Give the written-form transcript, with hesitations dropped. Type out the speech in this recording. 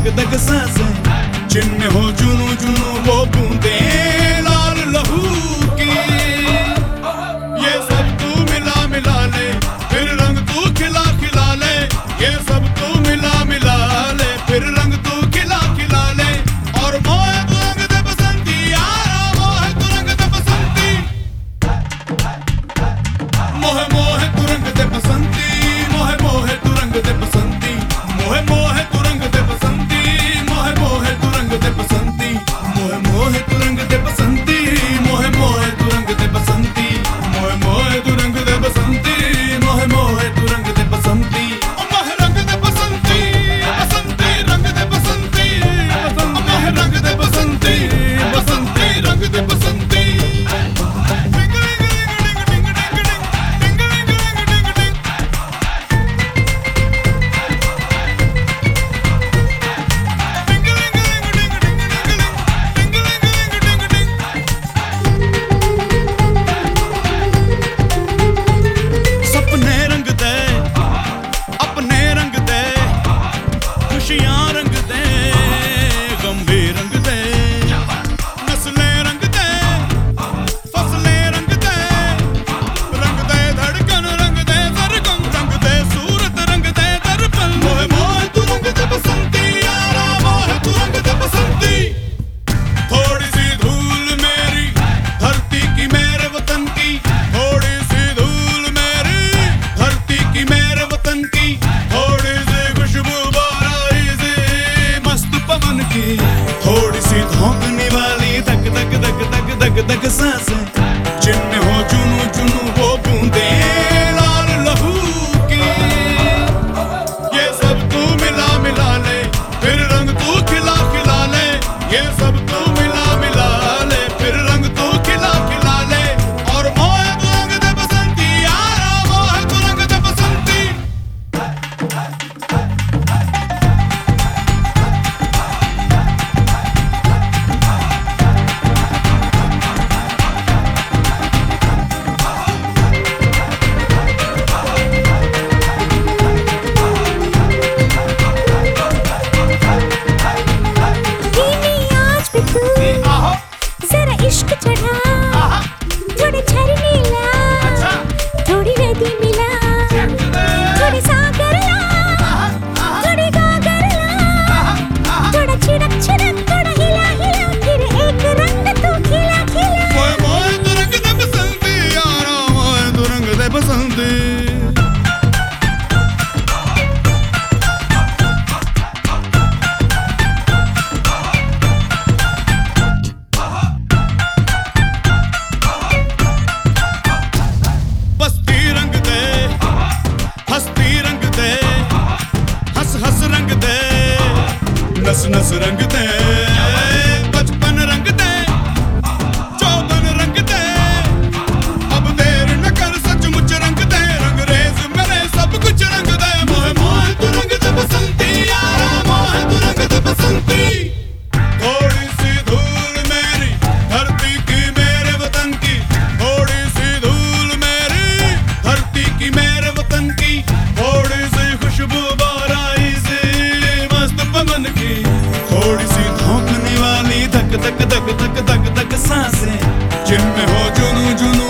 धक सांसें, जिनमें हो जुनू जुनू वो बूंदे लाल लहू की। ये सब तू मिला मिला ले, फिर रंग तू खिला खिला ले। ये सब तू मिला मिला ले, फिर रंग तू खिला खिला ले। और मोहे तू रंग दे बसंती यारा, मोहे तू रंग दे बसंती। मोहे मोहे तू रंग दे बसंती, मोहे मोहे तू रंग दे बसंती। मोहे मोहे तू रंग दे बसंती, मोहे मोहे तू रंग दे बसंती। मोहे मोहे तू रंग दे बसंती, मोहे मोहे तू रंग दे बसंती। मोहे मोहे तू रंग दे बसंती, मोहे मोहे तू रंग दे बसंती। मोहे रंग दे बसंती, बसंती रंग दे बसंती। मोहे रंग दे बसंती, बसंती रंग दे बसंती। सपने रंग दे, अपने रंग दे, खुशियां रंग दे, गम भी रंग दे। नस्लें रंग दे, फसलें रंग दे, रंग दे धड़कन रंग दे सरगम, रंग दे सूरत रंग दे दर्पण। मोहे मोहे तू रंग दे बसंती यारा, मोहे तू रंग दे बसंती। थोड़ी सी धूल मेरी धरती की मेरे वतन की, थोड़ी सी धूल मेरी धरती की मेरे वतन की। थोड़ी सी खुशबू बाराई से मस्त पवन की, थोड़ी सी धोंकने वाली धक धक धक धक धक धक सांसें, जिनमें हो जुनू जुनू वो बूंदे लाल लहू की। ये सब तू मिला मिला ले, फिर रंग तू खिला खिला ले। ये सब तू मिला मिला ले, फिर रंग तू खिला खिला ले। और मोहे तू रंग दे बसंती यारा, मोहे तू रंग दे बसंती। धीमी आंच पे तू जरा इश्क चढ़ा, थोड़े झरने ला, थोड़ी नदी मिला, थोड़ी सागर ला, थोड़ी गागर ला, थोड़ा छिड़क छिड़क, थोड़ा हिला हिला, फिर एक रंग तू खिला खिला। मोहे मोहे तू रंग दे बसंती यारा, मोहे तू रंग दे बसंती। बस्ती रंग दे, हस्ती रंग दे, हंस हंस रंग दे, नस नस रंग दे, बचपन रंग दे, चौबन रंग दे। अब देर न कर सचमुच रंग दे, रंगरेज मेरे सब कुछ रंग दे। मोहे मोहे तू रंग दे बसंती यारा, मोहे तू रंग दे बसंती। थोड़ी सी धूल मेरी धरती की मेरे वतन की, थोड़ी सी धूल मेरी धरती की मेरे वतन की। थोड़ी सी खुशबू बाराई से मस्त पवन की, थोड़ी सी धोंकने वाली धक धक धक धक धक धक सांसें, जिनमें हो जुनू जुनू